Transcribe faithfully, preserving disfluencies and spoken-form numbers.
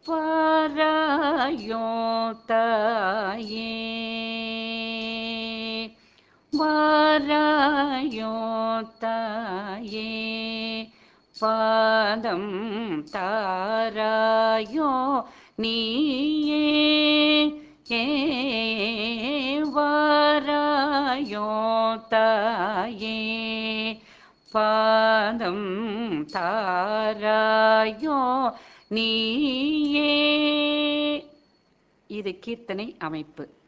வாராயோ தாயே வாராயோ தாயே பாதம் தாராயோ நீயே ஏ வாராயோ தாயே பாதம் தாராயோ நீயே. இது கீர்த்தனை அமைப்பு.